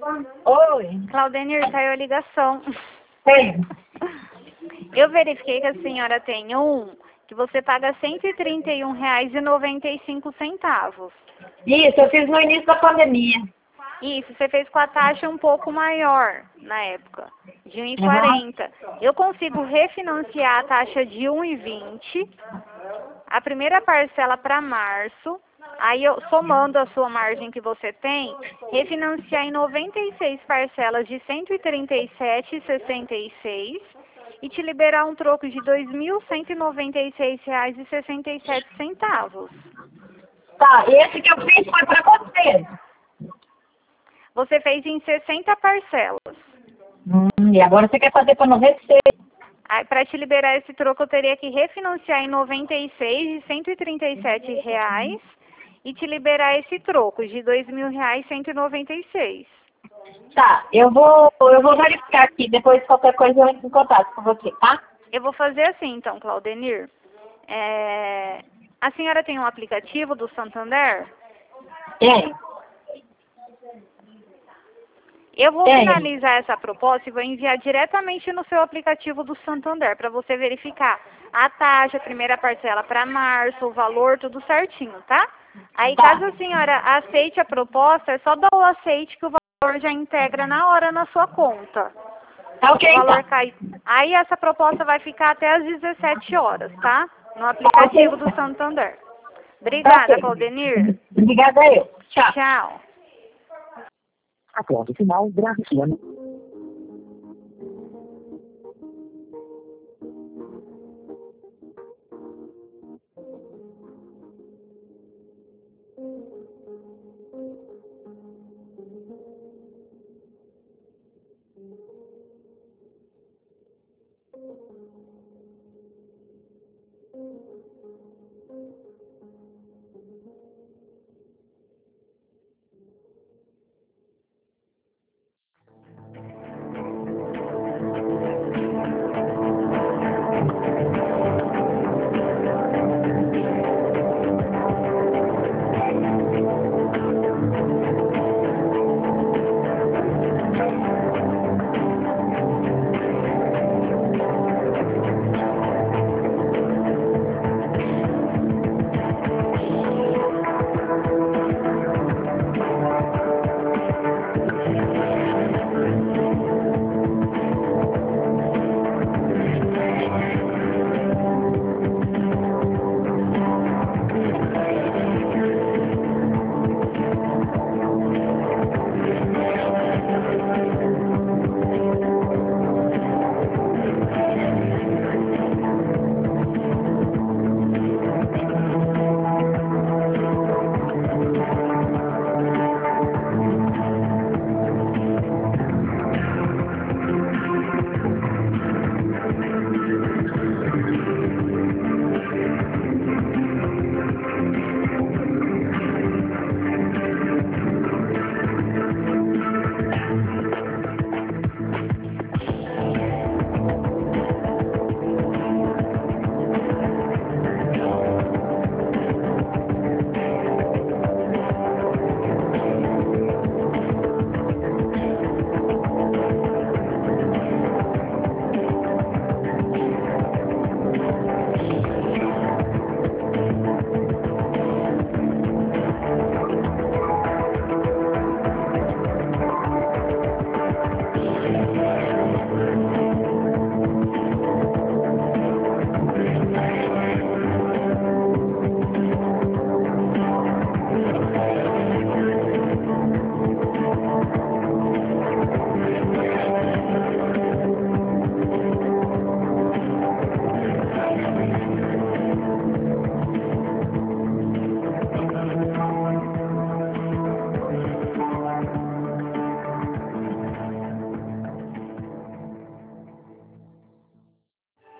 Oi. Claudenir, saiu a ligação. Tem. Eu verifiquei que a senhora tem um que você paga R$ 131,95. Isso, eu fiz no início da pandemia. Isso, você fez com a taxa um pouco maior na época, de R$ Uhum. 1,40. Eu consigo refinanciar a taxa de R$ 1,20, a primeira parcela para março, aí eu, somando a sua margem que você tem, refinanciar em 96 parcelas de R$ 137,66 e te liberar um troco de R$ 2.196,67. Tá, esse que eu fiz foi pra você. Você fez em 60 parcelas. E agora você quer fazer pra 96? Para te liberar esse troco, eu teria que refinanciar em 96 de R$ 137 e te liberar esse troco de R$ 2.000, 196. Tá, eu vou verificar aqui. Depois, qualquer coisa, eu entro em contato com você, tá? Eu vou fazer assim, então, Claudenir. A senhora tem um aplicativo do Santander? Tem. Eu vou Tem. finalizar essa proposta e vou enviar diretamente no seu aplicativo do Santander para você verificar a taxa, a primeira parcela para março, o valor, tudo certinho, tá? Aí, Tá. caso a senhora aceite a proposta, é só dar o aceite que o valor já integra na hora na sua conta. Tá ok, O valor então. cai. Aí essa proposta vai ficar até às 17 horas, tá? No aplicativo do Santander. Tá Obrigada, ok. Claudenir. Obrigada eu. Tchau. Tchau. Acorde final, grave piano.